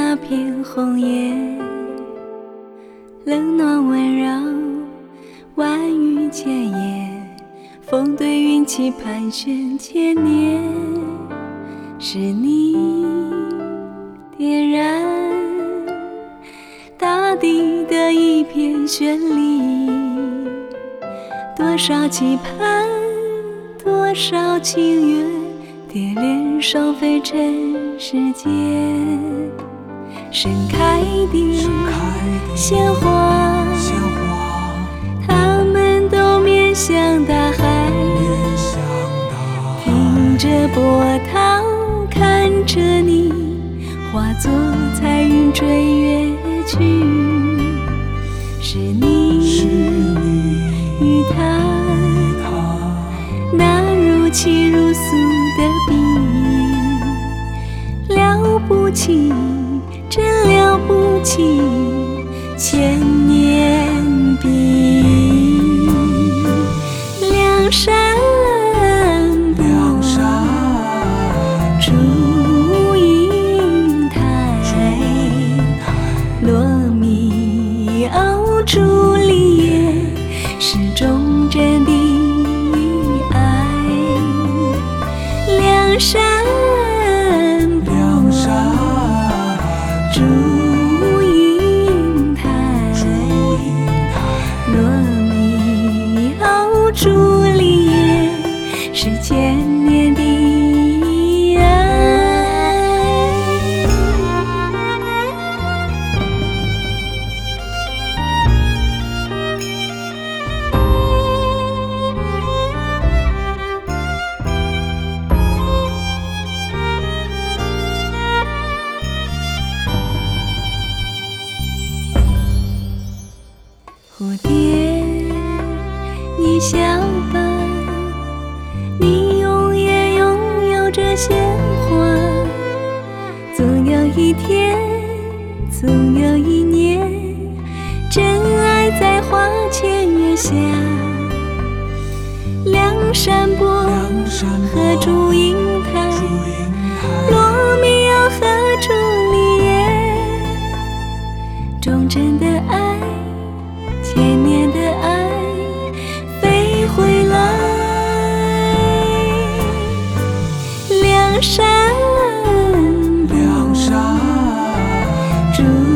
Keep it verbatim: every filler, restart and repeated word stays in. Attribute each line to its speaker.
Speaker 1: 那片红叶，冷暖温柔，万语千言，风对云起盘旋千年，是你点燃大地的一片绚丽，多少期盼，多少情缘，蝶恋双飞尘世间，盛开的鲜花，它们都面向大海，听着波涛，看着你，化作彩云追月去，是你与他那如泣如诉的笔影，了不起，真了不起，千年笔，梁山伯祝英台，罗密欧朱丽叶，是忠贞的爱，梁山伯祝英台，罗密欧朱丽叶，是千年的爱。蝴蝶，你笑吧，你永远拥有着鲜花，总有一天，总有一年，真爱在花前月下，梁山伯和祝英台，罗密欧和朱丽叶，忠贞的爱，千年的爱飞回来，梁山伯祝